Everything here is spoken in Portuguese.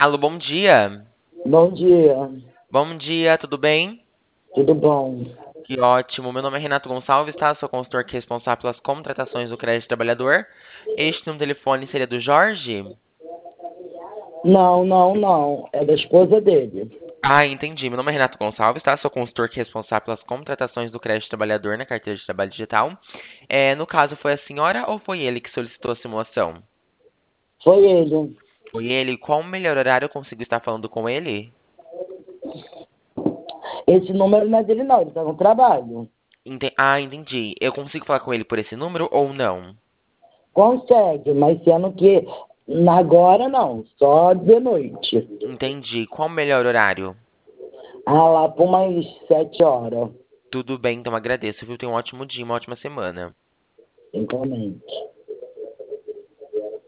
Alô, bom dia. Bom dia, Bom dia, tudo bem? tudo bom? Que ótimo. Meu nome é Renato Gonçalves, tá? Sou consultor aqui responsável pelas contratações do crédito trabalhador. Este no telefone seria do Jorge? Não, não, não. É da esposa dele. Ah, entendi. Meu nome é Renato Gonçalves, tá? Sou consultor aqui responsável pelas contratações do crédito trabalhador na carteira de trabalho digital. No caso, foi a senhora ou foi ele que solicitou a simulação? Foi ele. Foi ele? Qual o melhor horário eu consigo estar falando com ele? Esse número não é dele, não. Ele tá no trabalho. Ah, entendi. Eu consigo falar com ele por esse número ou não? Consegue, mas sendo que agora não. Só de noite. Entendi. Qual o melhor horário? Ah, lá por umas 7 horas. Tudo bem, então agradeço, viu? Tenha um ótimo dia, uma ótima semana. Igualmente.